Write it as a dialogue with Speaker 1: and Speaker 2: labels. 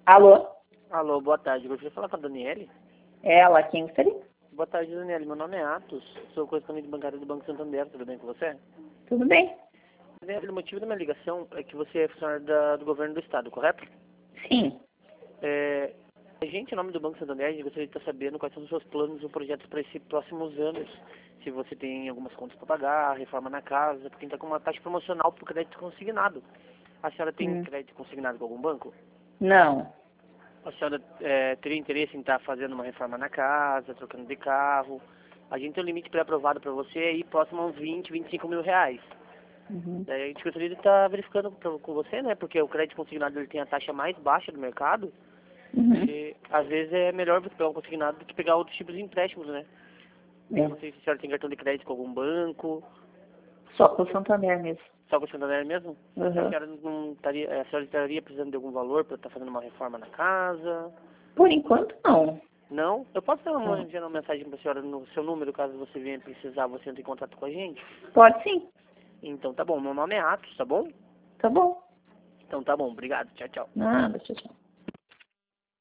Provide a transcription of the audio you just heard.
Speaker 1: Alô?
Speaker 2: Alô, boa tarde. Gostaria de falar com a Daniele?
Speaker 1: Ela, quem gostaria?
Speaker 2: Boa tarde, Daniele. Meu nome é Atos. Sou correspondente bancário do Banco Santander. Tudo bem com você?
Speaker 1: Tudo bem?
Speaker 2: Daniele, o motivo da minha ligação é que você é funcionário do governo do estado, correto?
Speaker 1: Sim.
Speaker 2: A gente, em nome do Banco Santander, a gente gostaria de estar sabendo quais são os seus planos ou projetos para esses próximos anos. Se você tem algumas contas para pagar, reforma na casa, porque está com uma taxa promocional para o crédito consignado. A senhora tem crédito consignado com algum banco?
Speaker 1: Não.
Speaker 2: A senhora teria interesse em estar fazendo uma reforma na casa, trocando de carro? A gente tem um limite pré-aprovado para você aí próximo a uns 25 mil reais. Daí a gente gostaria de estar verificando com você, né? Porque o crédito consignado ele tem a taxa mais baixa do mercado. E às vezes é melhor você pegar um consignado do que pegar outros tipos de empréstimos, né? Eu não sei se a senhora tem cartão de crédito com algum banco.
Speaker 1: Só com o Santander mesmo.
Speaker 2: Só com o Santander mesmo?
Speaker 1: Uhum.
Speaker 2: A senhora estaria precisando de algum valor para estar fazendo uma reforma na casa?
Speaker 1: Por enquanto, não.
Speaker 2: Não? Eu posso enviar uma mensagem para a senhora no seu número, caso você venha precisar, você entre em contato com a gente?
Speaker 1: Pode sim.
Speaker 2: Então tá bom, meu nome é Atos, tá bom?
Speaker 1: Tá bom.
Speaker 2: Então tá bom, obrigado, tchau, tchau.
Speaker 1: Nada, tchau, tchau.